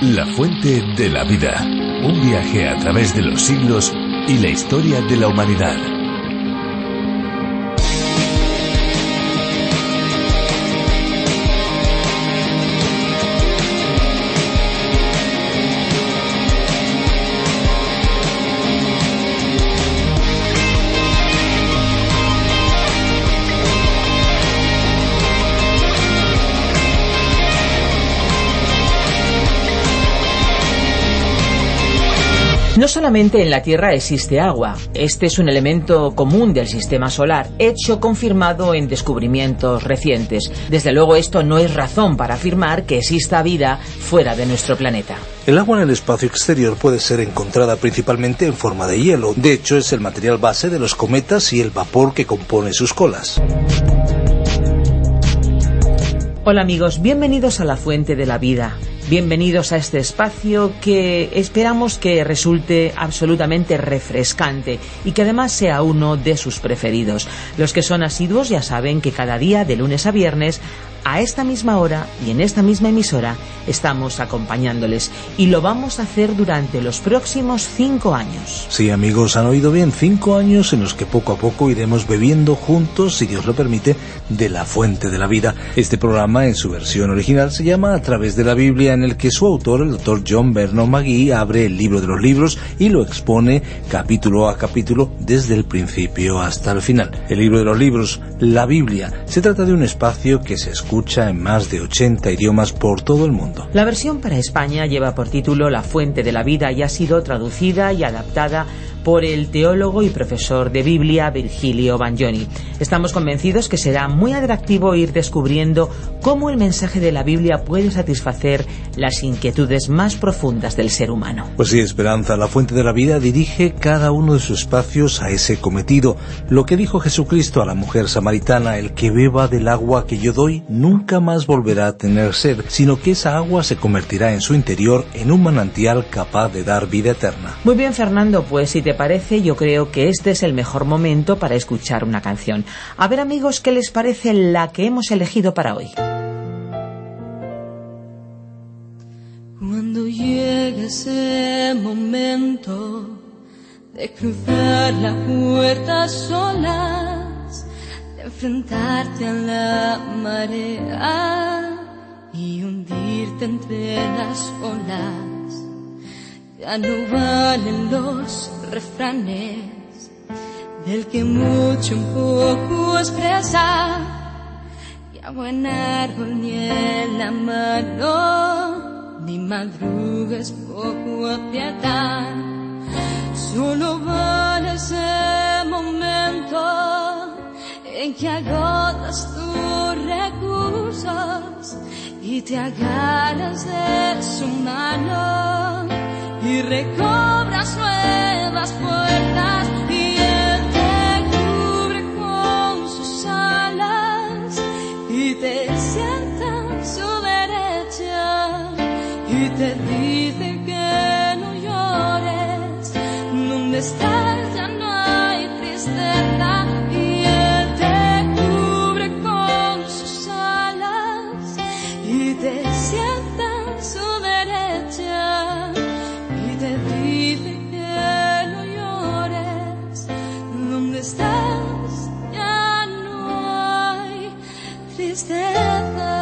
La fuente de la vida. Un viaje a través de los siglos y la historia de la humanidad. No solamente en la Tierra existe agua, este es un elemento común del sistema solar, hecho confirmado en descubrimientos recientes. Desde luego esto no es razón para afirmar que exista vida fuera de nuestro planeta. El agua en el espacio exterior puede ser encontrada principalmente en forma de hielo. De hecho, es el material base de los cometas y el vapor que compone sus colas. Hola amigos, bienvenidos a la Fuente de la Vida. Bienvenidos a este espacio que esperamos que resulte absolutamente refrescante y que además sea uno de sus preferidos. Los que son asiduos ya saben que cada día, de lunes a viernes, a esta misma hora y en esta misma emisora, estamos acompañándoles y lo vamos a hacer durante los próximos 5 años. Sí, amigos, han oído bien, 5 años en los que poco a poco iremos bebiendo juntos, si Dios lo permite, de la Fuente de la Vida. Este programa, en su versión original, se llama A través de la Biblia, en el que su autor, el Dr. John Vernon McGee, abre el libro de los libros y lo expone capítulo a capítulo desde el principio hasta el final. El libro de los libros, la Biblia, se trata de un espacio que se escucha en más de 80 idiomas por todo el mundo. La versión para España lleva por título La Fuente de la Vida y ha sido traducida y adaptada por el teólogo y profesor de Biblia Virgilio Bagnoni. Estamos convencidos que será muy atractivo ir descubriendo cómo el mensaje de la Biblia puede satisfacer las inquietudes más profundas del ser humano. Pues sí, Esperanza, la Fuente de la Vida dirige cada uno de sus espacios a ese cometido. Lo que dijo Jesucristo a la mujer samaritana: el que beba del agua que yo doy nunca más volverá a tener sed, sino que esa agua se convertirá en su interior en un manantial capaz de dar vida eterna. Muy bien, Fernando, pues si te parece, yo creo que este es el mejor momento para escuchar una canción. A ver, amigos, ¿qué les parece la que hemos elegido para hoy? Cuando llegue ese momento de cruzar la puerta solas, de enfrentarte a la marea y hundirte entre las olas, ya no valen los refranes del que mucho un poco expresa, y a buen árbol ni en la mano, ni madrugues poco apretar. Solo vale ese momento en que agotas tus recursos y te agarras de su mano y recobras nuevas fuerzas, y él te cubre con sus alas y te sienta en su derecha y te dice que no llores, donde estás ya no hay tristeza, y él te cubre con sus alas y te sienta en su derecha y te dice que no llores, donde estás ya no hay tristeza.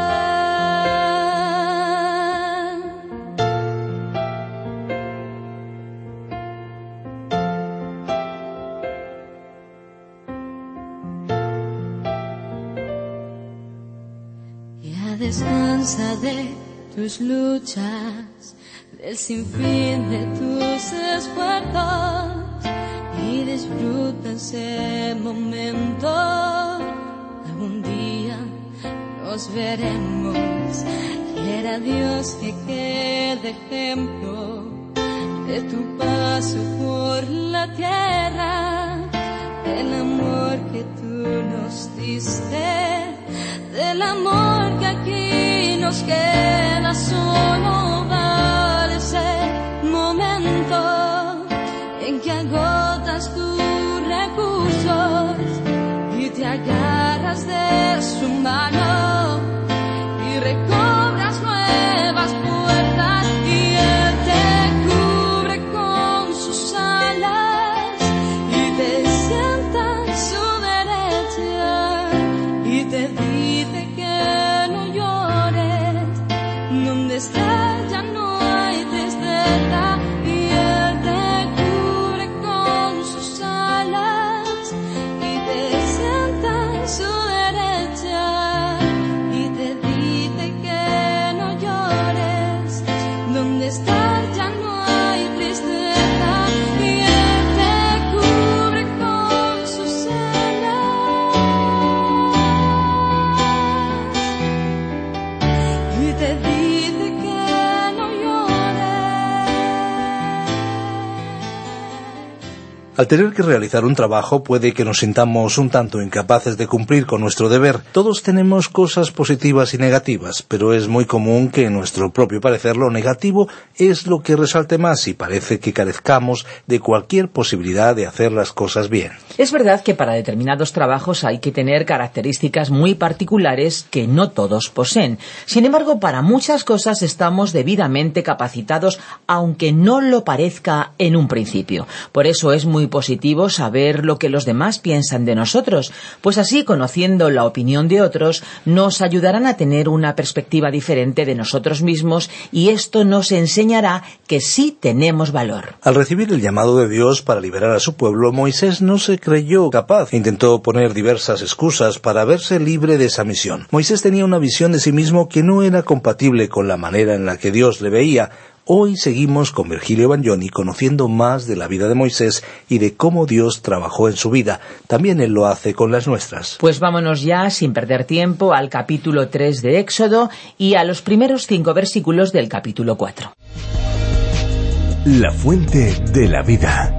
Ya descansa de tus luchas, del sinfín de tus esfuerzos, y disfruta ese momento. Algún día nos veremos, quiera Dios que quede ejemplo de tu paso por la tierra, del amor que tú nos diste, del amor que aquí nos queda. Solo vale ese momento en que agotas tus recursos y te agarras de su mano y recobras nuevas fuerzas, y Al tener que realizar un trabajo puede que nos sintamos un tanto incapaces de cumplir con nuestro deber. Todos tenemos cosas positivas y negativas, pero es muy común que en nuestro propio parecer lo negativo es lo que resalte más y parece que carezcamos de cualquier posibilidad de hacer las cosas bien. Es verdad que para determinados trabajos hay que tener características muy particulares que no todos poseen. Sin embargo, para muchas cosas estamos debidamente capacitados, aunque no lo parezca en un principio. Por eso es muy positivo saber lo que los demás piensan de nosotros, pues así, conociendo la opinión de otros, nos ayudarán a tener una perspectiva diferente de nosotros mismos, y esto nos enseñará que sí tenemos valor. Al recibir el llamado de Dios para liberar a su pueblo, Moisés no se creyó capaz. Intentó poner diversas excusas para verse libre de esa misión. Moisés tenía una visión de sí mismo que no era compatible con la manera en la que Dios le veía. Hoy seguimos con Virgilio Bagnoni conociendo más de la vida de Moisés y de cómo Dios trabajó en su vida. También Él lo hace con las nuestras. Pues vámonos ya, sin perder tiempo, al capítulo 3 de Éxodo y a los primeros 5 versículos del capítulo 4. La fuente de la vida.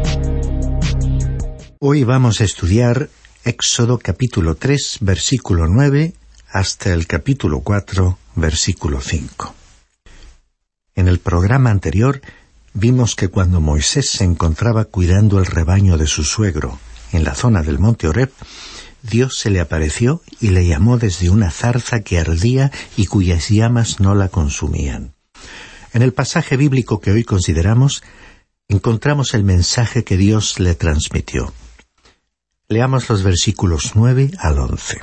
Hoy vamos a estudiar Éxodo capítulo 3, versículo 9, hasta el capítulo 4, versículo 5. En el programa anterior vimos que cuando Moisés se encontraba cuidando el rebaño de su suegro en la zona del monte Horeb, Dios se le apareció y le llamó desde una zarza que ardía y cuyas llamas no la consumían. En el pasaje bíblico que hoy consideramos, encontramos el mensaje que Dios le transmitió. Leamos los versículos 9 al 11.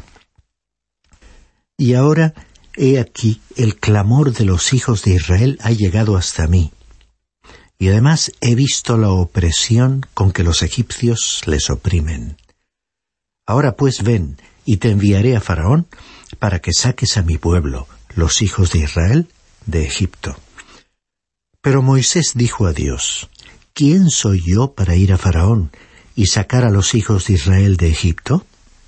Y ahora, he aquí, el clamor de los hijos de Israel ha llegado hasta mí. Y además he visto la opresión con que los egipcios les oprimen. Ahora pues ven, y te enviaré a Faraón, para que saques a mi pueblo, los hijos de Israel, de Egipto. Pero Moisés dijo a Dios, ¿quién soy yo para ir a Faraón y sacar a los hijos de Israel de Egipto?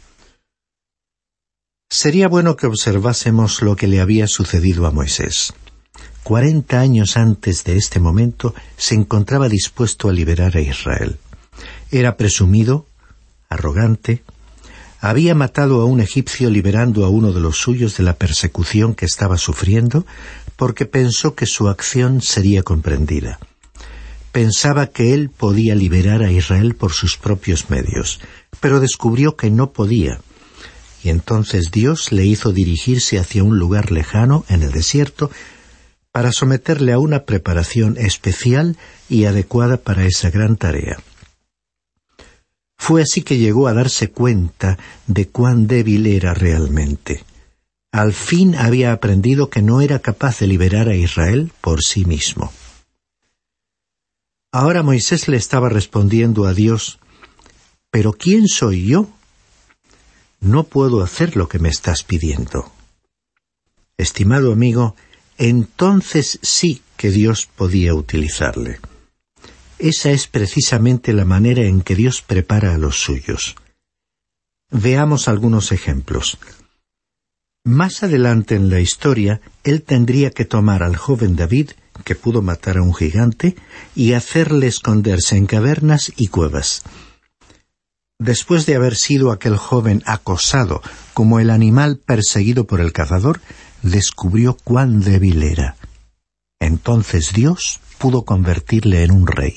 Sería bueno que observásemos lo que le había sucedido a Moisés. 40 años antes de este momento se encontraba dispuesto a liberar a Israel. Era presumido, arrogante, había matado a un egipcio liberando a uno de los suyos de la persecución que estaba sufriendo, porque pensó que su acción sería comprendida. Pensaba que él podía liberar a Israel por sus propios medios, pero descubrió que no podía. Y entonces Dios le hizo dirigirse hacia un lugar lejano, en el desierto, para someterle a una preparación especial y adecuada para esa gran tarea. Fue así que llegó a darse cuenta de cuán débil era realmente. Al fin había aprendido que no era capaz de liberar a Israel por sí mismo. Ahora Moisés le estaba respondiendo a Dios, ¿pero quién soy yo? No puedo hacer lo que me estás pidiendo. Estimado amigo, entonces sí que Dios podía utilizarle. Esa es precisamente la manera en que Dios prepara a los suyos. Veamos algunos ejemplos. Más adelante en la historia, él tendría que tomar al joven David, que pudo matar a un gigante, y hacerle esconderse en cavernas y cuevas. Después de haber sido aquel joven acosado como el animal perseguido por el cazador, descubrió cuán débil era. Entonces Dios pudo convertirle en un rey.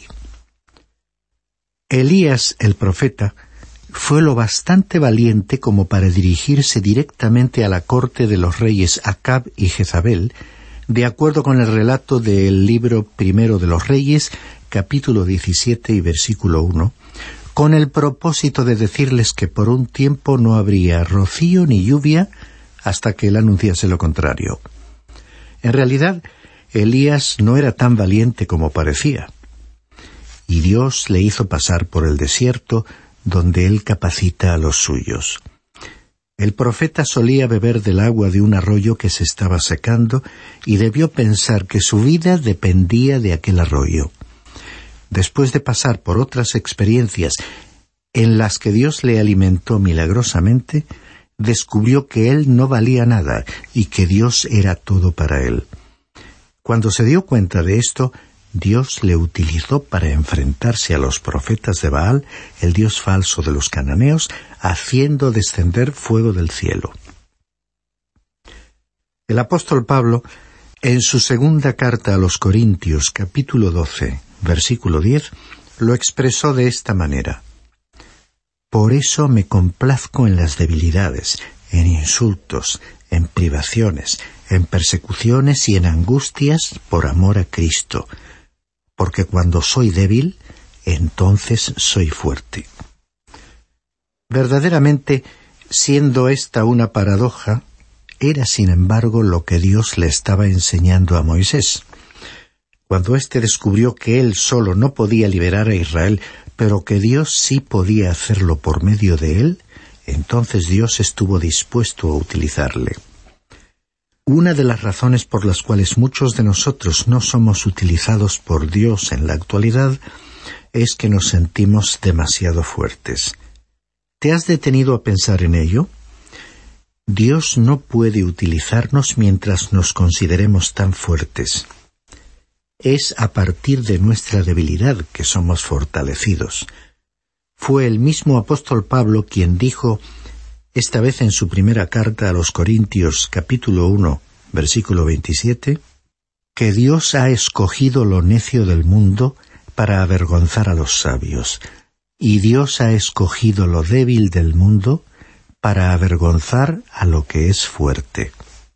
Elías, el profeta, fue lo bastante valiente como para dirigirse directamente a la corte de los reyes Acab y Jezabel, de acuerdo con el relato del libro primero de los Reyes, capítulo 17 y versículo 1, con el propósito de decirles que por un tiempo no habría rocío ni lluvia hasta que él anunciase lo contrario. En realidad, Elías no era tan valiente como parecía, y Dios le hizo pasar por el desierto donde él capacita a los suyos. El profeta solía beber del agua de un arroyo que se estaba secando y debió pensar que su vida dependía de aquel arroyo. Después de pasar por otras experiencias en las que Dios le alimentó milagrosamente, descubrió que él no valía nada y que Dios era todo para él. Cuando se dio cuenta de esto, Dios le utilizó para enfrentarse a los profetas de Baal, el dios falso de los cananeos, haciendo descender fuego del cielo. El apóstol Pablo, en su segunda carta a los Corintios, capítulo 12, versículo 10, lo expresó de esta manera: Por eso me complazco en las debilidades, en insultos, en privaciones, en persecuciones y en angustias por amor a Cristo, porque cuando soy débil, entonces soy fuerte. Verdaderamente, siendo esta una paradoja, era sin embargo lo que Dios le estaba enseñando a Moisés. Cuando éste descubrió que él solo no podía liberar a Israel, pero que Dios sí podía hacerlo por medio de él, entonces Dios estuvo dispuesto a utilizarle. Una de las razones por las cuales muchos de nosotros no somos utilizados por Dios en la actualidad es que nos sentimos demasiado fuertes. ¿Te has detenido a pensar en ello? Dios no puede utilizarnos mientras nos consideremos tan fuertes. Es a partir de nuestra debilidad que somos fortalecidos. Fue el mismo apóstol Pablo quien dijo, esta vez en su primera carta a los Corintios, capítulo 1, versículo 27, que Dios ha escogido lo necio del mundo para avergonzar a los sabios, y Dios ha escogido lo débil del mundo para avergonzar a lo que es fuerte.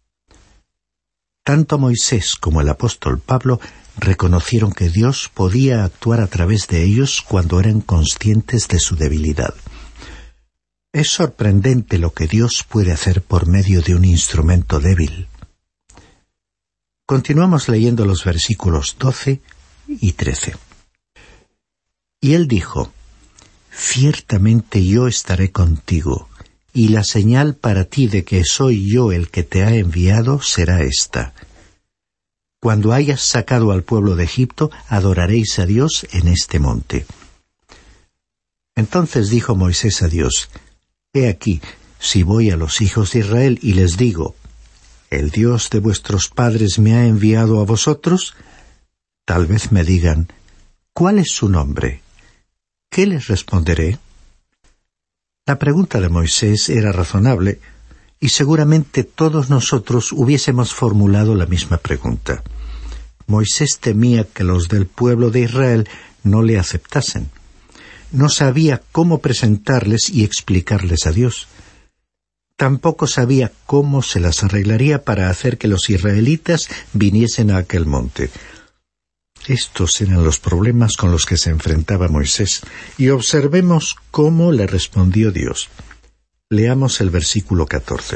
Tanto Moisés como el apóstol Pablo reconocieron que Dios podía actuar a través de ellos cuando eran conscientes de su debilidad. Es sorprendente lo que Dios puede hacer por medio de un instrumento débil. Continuamos leyendo los versículos 12 y 13. Y él dijo, «Ciertamente yo estaré contigo, y la señal para ti de que soy yo el que te ha enviado será esta. Cuando hayas sacado al pueblo de Egipto, adoraréis a Dios en este monte». Entonces dijo Moisés a Dios, «He aquí, si voy a los hijos de Israel y les digo, ¿el Dios de vuestros padres me ha enviado a vosotros?, tal vez me digan, ¿cuál es su nombre? ¿Qué les responderé?». La pregunta de Moisés era razonable, y seguramente todos nosotros hubiésemos formulado la misma pregunta. Moisés temía que los del pueblo de Israel no le aceptasen. No sabía cómo presentarles y explicarles a Dios. Tampoco sabía cómo se las arreglaría para hacer que los israelitas viniesen a aquel monte. Estos eran los problemas con los que se enfrentaba Moisés, y observemos cómo le respondió Dios. Leamos el versículo 14.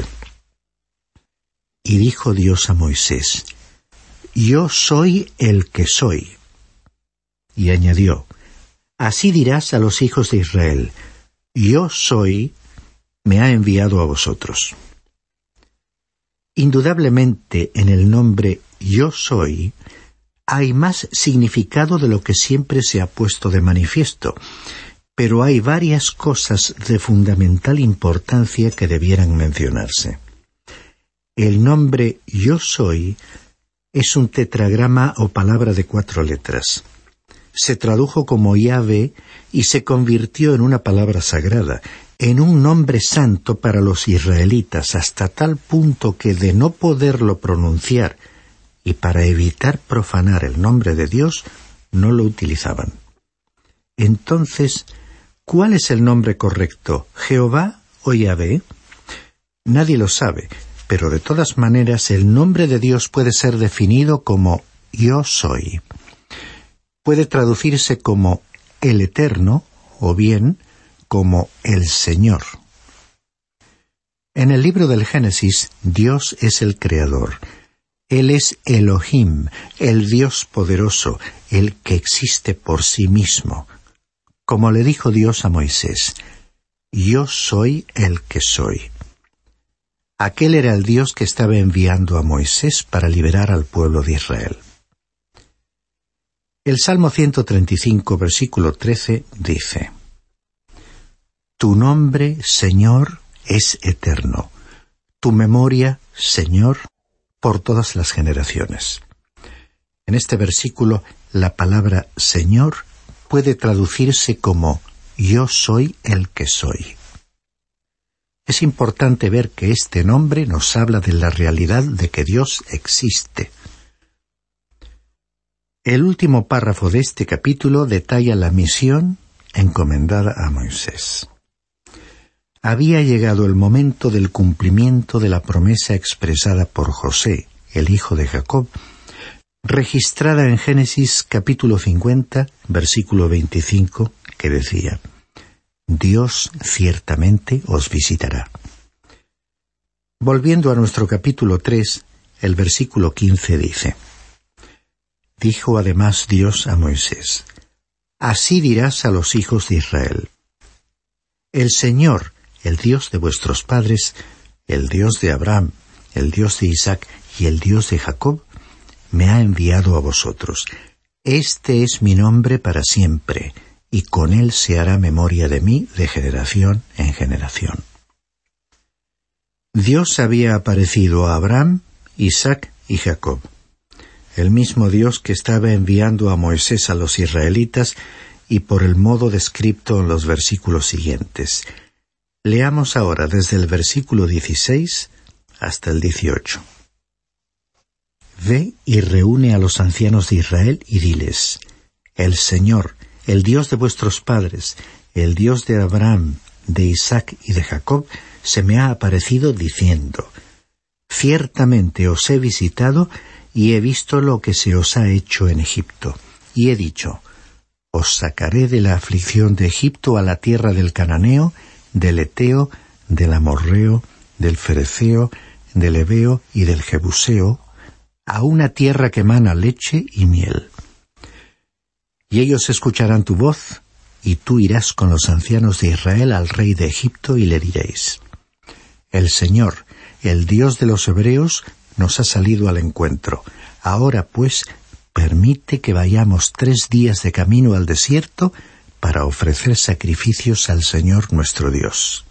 Y dijo Dios a Moisés, «Yo soy el que soy». Y añadió, «Así dirás a los hijos de Israel, yo soy, me ha enviado a vosotros». Indudablemente en el nombre yo soy hay más significado de lo que siempre se ha puesto de manifiesto, pero hay varias cosas de fundamental importancia que debieran mencionarse. El nombre yo soy es un tetragrama o palabra de 4 letras. Se tradujo como Yahvé y se convirtió en una palabra sagrada, en un nombre santo para los israelitas, hasta tal punto que de no poderlo pronunciar y para evitar profanar el nombre de Dios, no lo utilizaban. Entonces, ¿cuál es el nombre correcto, Jehová o Yahvé? Nadie lo sabe, pero de todas maneras el nombre de Dios puede ser definido como yo soy. Puede traducirse como el Eterno o bien como el Señor. En el libro del Génesis, Dios es el Creador. Él es Elohim, el Dios poderoso, el que existe por sí mismo. Como le dijo Dios a Moisés, «Yo soy el que soy». Aquel era el Dios que estaba enviando a Moisés para liberar al pueblo de Israel. El Salmo 135, versículo 13, dice, «Tu nombre, Señor, es eterno. Tu memoria, Señor, por todas las generaciones». En En este versículo, la palabra Señor puede traducirse como Yo soy el que soy. Es importante ver que este nombre nos habla de la realidad de que Dios existe. El último párrafo de este capítulo detalla la misión encomendada a Moisés. Había llegado el momento del cumplimiento de la promesa expresada por José, el hijo de Jacob, registrada en Génesis capítulo 50, versículo 25, que decía: Dios ciertamente os visitará. Volviendo a nuestro capítulo 3, el versículo 15 dice: Dijo además Dios a Moisés: Así dirás a los hijos de Israel: El Señor, el Dios de vuestros padres, el Dios de Abraham, el Dios de Isaac y el Dios de Jacob, me ha enviado a vosotros. Este es mi nombre para siempre, y con él se hará memoria de mí de generación en generación. Dios había aparecido a Abraham, Isaac y Jacob. El mismo Dios que estaba enviando a Moisés a los israelitas, y por el modo descrito en los versículos siguientes. Leamos ahora desde el versículo 16 hasta el 18. Ve y reúne a los ancianos de Israel y diles: El Señor, el Dios de vuestros padres, el Dios de Abraham, de Isaac y de Jacob, se me ha aparecido diciendo: Ciertamente os he visitado y he visto lo que se os ha hecho en Egipto, y he dicho: Os sacaré de la aflicción de Egipto a la tierra del Cananeo, del Eteo, del Amorreo, del Fereceo, del Heveo y del Jebuseo, a una tierra que mana leche y miel. Y ellos escucharán tu voz, y tú irás con los ancianos de Israel al rey de Egipto y le diréis: El Señor, el Dios de los hebreos, nos ha salido al encuentro. Ahora pues, permite que vayamos 3 días de camino al desierto para ofrecer sacrificios al Señor nuestro Dios.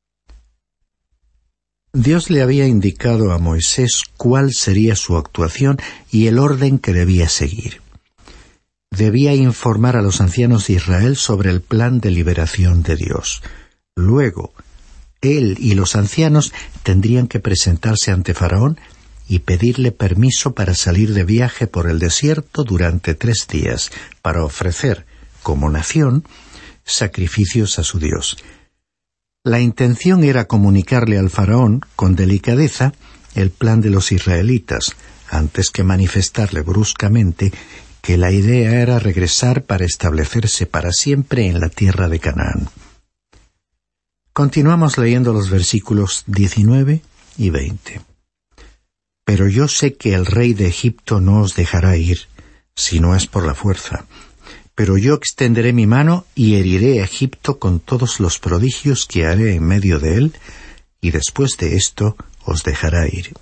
Dios le había indicado a Moisés cuál sería su actuación y el orden que debía seguir. Debía informar a los ancianos de Israel sobre el plan de liberación de Dios. Luego, él y los ancianos tendrían que presentarse ante Faraón y pedirle permiso para salir de viaje por el desierto durante 3 días, para ofrecer, como nación, sacrificios a su Dios. La intención era comunicarle al faraón, con delicadeza, el plan de los israelitas, antes que manifestarle bruscamente que la idea era regresar para establecerse para siempre en la tierra de Canaán. Continuamos leyendo los versículos 19 y 20. Pero yo sé que el rey de Egipto no os dejará ir, si no es por la fuerza. Pero yo extenderé mi mano y heriré a Egipto con todos los prodigios que haré en medio de él, y después de esto os dejará ir.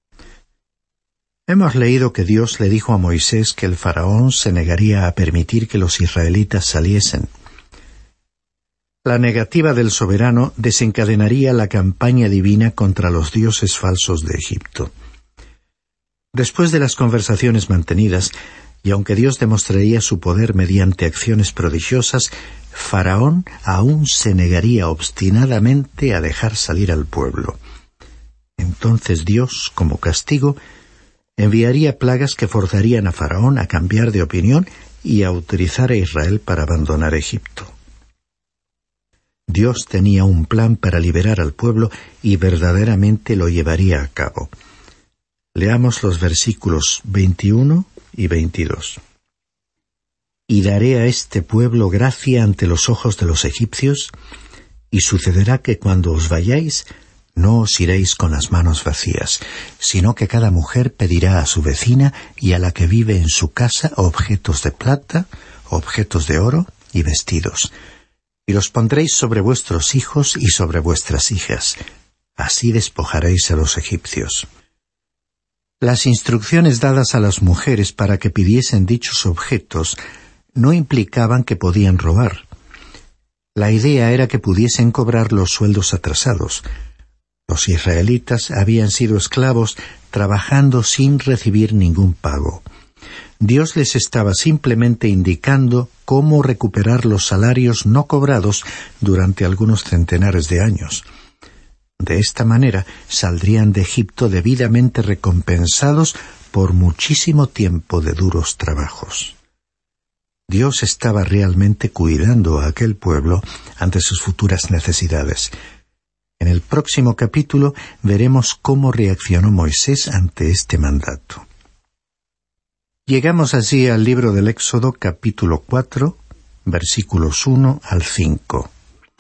Hemos leído que Dios le dijo a Moisés que el faraón se negaría a permitir que los israelitas saliesen. La negativa del soberano desencadenaría la campaña divina contra los dioses falsos de Egipto. Después de las conversaciones mantenidas, y aunque Dios demostraría su poder mediante acciones prodigiosas, Faraón aún se negaría obstinadamente a dejar salir al pueblo. Entonces Dios, como castigo, enviaría plagas que forzarían a Faraón a cambiar de opinión y a autorizar a Israel para abandonar Egipto. Dios tenía un plan para liberar al pueblo y verdaderamente lo llevaría a cabo. Leamos los versículos 21 y 22. Y daré a este pueblo gracia ante los ojos de los egipcios, y sucederá que cuando os vayáis, no os iréis con las manos vacías, sino que cada mujer pedirá a su vecina y a la que vive en su casa objetos de plata, objetos de oro y vestidos, y los pondréis sobre vuestros hijos y sobre vuestras hijas. Así despojaréis a los egipcios. Las instrucciones dadas a las mujeres para que pidiesen dichos objetos no implicaban que podían robar. La idea era que pudiesen cobrar los sueldos atrasados. Los israelitas habían sido esclavos trabajando sin recibir ningún pago. Dios les estaba simplemente indicando cómo recuperar los salarios no cobrados durante algunos centenares de años. De esta manera saldrían de Egipto debidamente recompensados por muchísimo tiempo de duros trabajos. Dios estaba realmente cuidando a aquel pueblo ante sus futuras necesidades. En el próximo capítulo veremos cómo reaccionó Moisés ante este mandato. Llegamos así al libro del Éxodo, capítulo 4, versículos 1 al 5.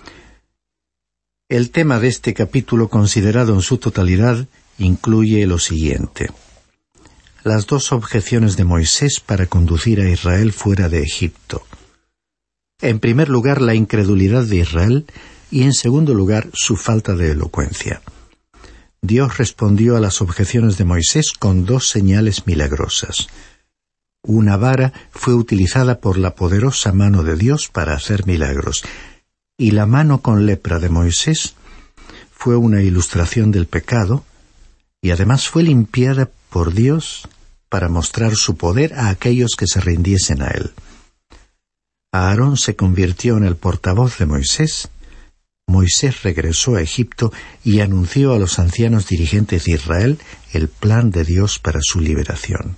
El tema de este capítulo, considerado en su totalidad, incluye lo siguiente: las dos objeciones de Moisés para conducir a Israel fuera de Egipto. En primer lugar, la incredulidad de Israel, y en segundo lugar, su falta de elocuencia. Dios respondió a las objeciones de Moisés con dos señales milagrosas. Una vara fue utilizada por la poderosa mano de Dios para hacer milagros, y la mano con lepra de Moisés fue una ilustración del pecado, y además fue limpiada por Dios para mostrar su poder a aquellos que se rindiesen a él. Aarón se convirtió en el portavoz de Moisés. Moisés regresó a Egipto y anunció a los ancianos dirigentes de Israel el plan de Dios para su liberación.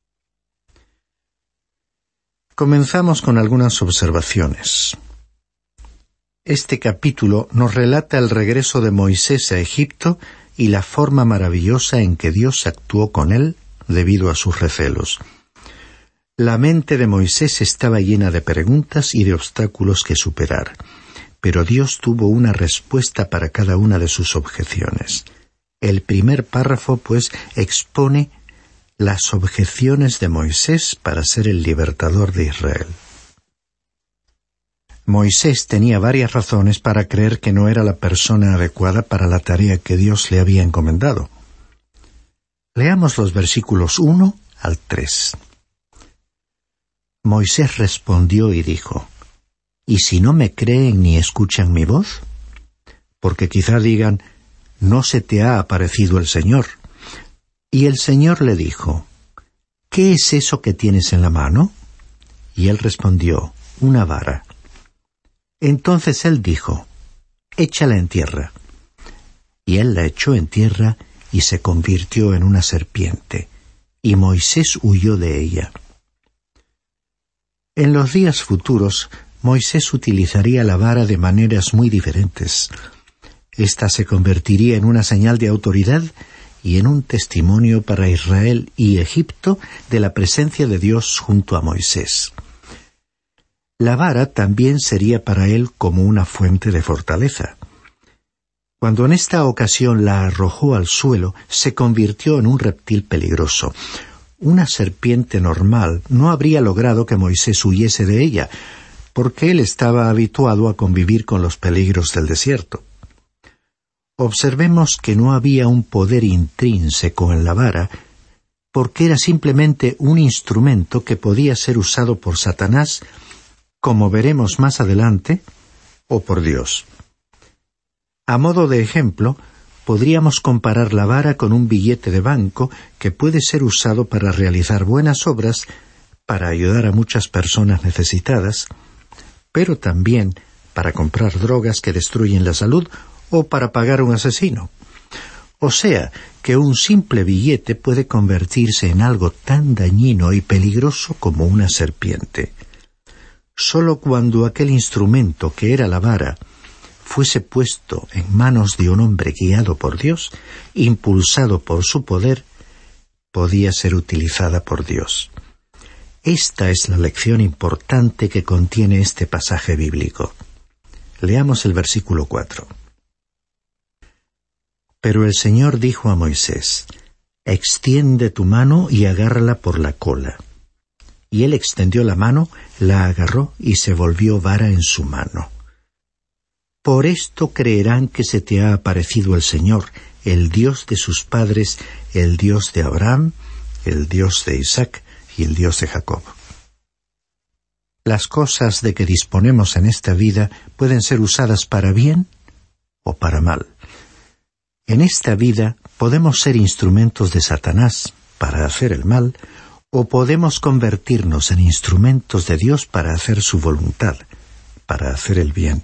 Comenzamos con algunas observaciones. Este capítulo nos relata el regreso de Moisés a Egipto y la forma maravillosa en que Dios actuó con él debido a sus recelos. La mente de Moisés estaba llena de preguntas y de obstáculos que superar, pero Dios tuvo una respuesta para cada una de sus objeciones. El primer párrafo, pues, expone las objeciones de Moisés para ser el libertador de Israel. Moisés tenía varias razones para creer que no era la persona adecuada para la tarea que Dios le había encomendado. Leamos los versículos 1 al 3. Moisés respondió y dijo: ¿Y si no me creen ni escuchan mi voz? Porque quizá digan: ¿no se te ha aparecido el Señor? Y el Señor le dijo: ¿qué es eso que tienes en la mano? Y él respondió: una vara. Entonces él dijo: échala en tierra. Y él la echó en tierra y se convirtió en una serpiente, y Moisés huyó de ella. En los días futuros, Moisés utilizaría la vara de maneras muy diferentes. Esta se convertiría en una señal de autoridad y en un testimonio para Israel y Egipto de la presencia de Dios junto a Moisés. La vara también sería para él como una fuente de fortaleza. Cuando en esta ocasión la arrojó al suelo, se convirtió en un reptil peligroso. Una serpiente normal no habría logrado que Moisés huyese de ella, porque él estaba habituado a convivir con los peligros del desierto. Observemos que no había un poder intrínseco en la vara, porque era simplemente un instrumento que podía ser usado por Satanás, como veremos más adelante, o por Dios. A modo de ejemplo, podríamos comparar la vara con un billete de banco que puede ser usado para realizar buenas obras, para ayudar a muchas personas necesitadas, pero también para comprar drogas que destruyen la salud o para pagar a un asesino. O sea, que un simple billete puede convertirse en algo tan dañino y peligroso como una serpiente. Solo cuando aquel instrumento que era la vara fuese puesto en manos de un hombre guiado por Dios, impulsado por su poder, podía ser utilizada por Dios. Esta es la lección importante que contiene este pasaje bíblico. Leamos el versículo 4. Pero el Señor dijo a Moisés: extiende tu mano y agárrala por la cola. Y él extendió la mano, la agarró y se volvió vara en su mano. Por esto creerán que se te ha aparecido el Señor, el Dios de sus padres, el Dios de Abraham, el Dios de Isaac y el Dios de Jacob. Las cosas de que disponemos en esta vida pueden ser usadas para bien o para mal. En esta vida podemos ser instrumentos de Satanás para hacer el mal, o podemos convertirnos en instrumentos de Dios para hacer su voluntad, para hacer el bien.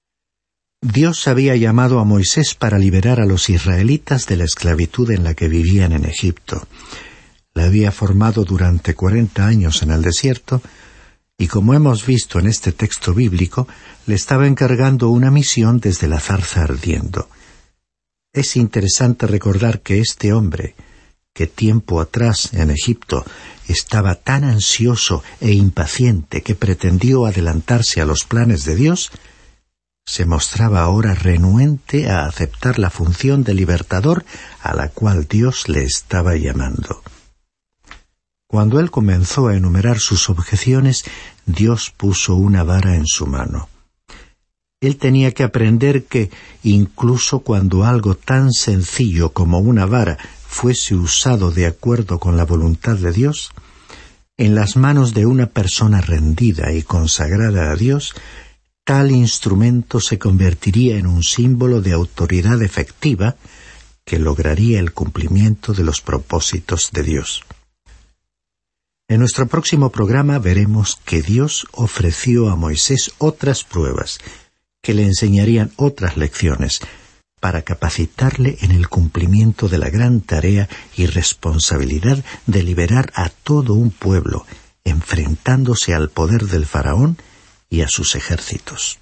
Dios había llamado a Moisés para liberar a los israelitas de la esclavitud en la que vivían en Egipto. La había formado durante 40 años en el desierto, y como hemos visto en este texto bíblico, le estaba encargando una misión desde la zarza ardiendo. Es interesante recordar que este hombre, que tiempo atrás en Egipto estaba tan ansioso e impaciente que pretendió adelantarse a los planes de Dios, se mostraba ahora renuente a aceptar la función de libertador a la cual Dios le estaba llamando. Cuando él comenzó a enumerar sus objeciones, Dios puso una vara en su mano. Él tenía que aprender que, incluso cuando algo tan sencillo como una vara fuese usado de acuerdo con la voluntad de Dios, en las manos de una persona rendida y consagrada a Dios, tal instrumento se convertiría en un símbolo de autoridad efectiva que lograría el cumplimiento de los propósitos de Dios. En nuestro próximo programa veremos que Dios ofreció a Moisés otras pruebas que le enseñarían otras lecciones para capacitarle en el cumplimiento de la gran tarea y responsabilidad de liberar a todo un pueblo, enfrentándose al poder del faraón y a sus ejércitos.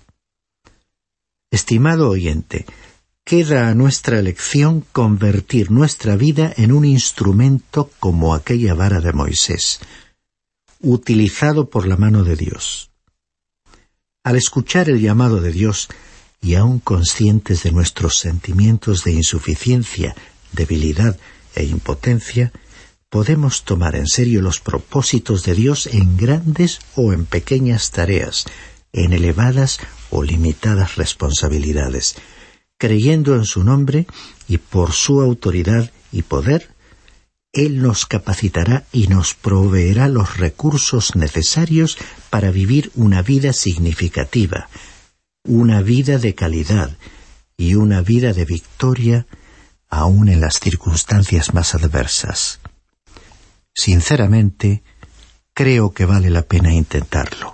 Estimado oyente, queda a nuestra elección convertir nuestra vida en un instrumento como aquella vara de Moisés, utilizado por la mano de Dios. Al escuchar el llamado de Dios, y aún conscientes de nuestros sentimientos de insuficiencia, debilidad e impotencia, podemos tomar en serio los propósitos de Dios en grandes o en pequeñas tareas, en elevadas o limitadas responsabilidades, creyendo en su nombre y por su autoridad y poder, Él nos capacitará y nos proveerá los recursos necesarios para vivir una vida significativa, una vida de calidad y una vida de victoria, aun en las circunstancias más adversas. Sinceramente, creo que vale la pena intentarlo.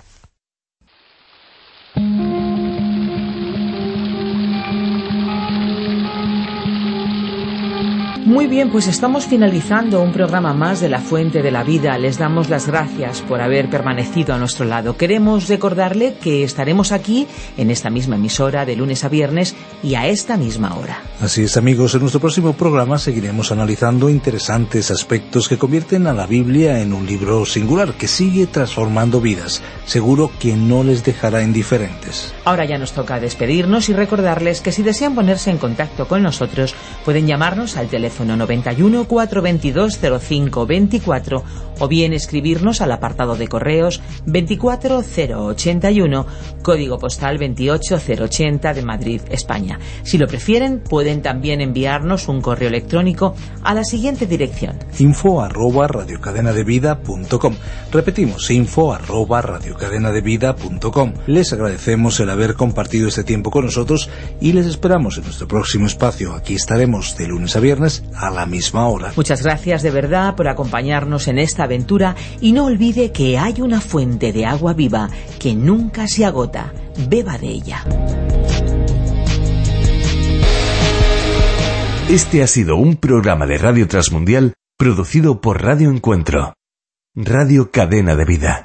Muy bien, pues estamos finalizando un programa más de La Fuente de la Vida. Les damos las gracias por haber permanecido a nuestro lado. Queremos recordarle que estaremos aquí en esta misma emisora de lunes a viernes y a esta misma hora. Así es, amigos, en nuestro próximo programa seguiremos analizando interesantes aspectos que convierten a la Biblia en un libro singular que sigue transformando vidas. Seguro que no les dejará indiferentes. Ahora ya nos toca despedirnos y recordarles que si desean ponerse en contacto con nosotros, pueden llamarnos al teléfono 91 422 0524 o bien escribirnos al apartado de correos 24081, código postal 28080 de Madrid, España. Si lo prefieren, pueden también enviarnos un correo electrónico a la siguiente dirección: info@radiocadenadevida.com. Repetimos, info@radiocadenadevida.com. Les agradecemos el haber compartido este tiempo con nosotros y les esperamos en nuestro próximo espacio. Aquí estaremos de lunes a viernes a la misma hora. Muchas gracias de verdad por acompañarnos en esta aventura y no olvide que hay una fuente de agua viva que nunca se agota. Beba de ella. Este ha sido un programa de Radio Transmundial producido por Radio Encuentro, Radio Cadena de Vida.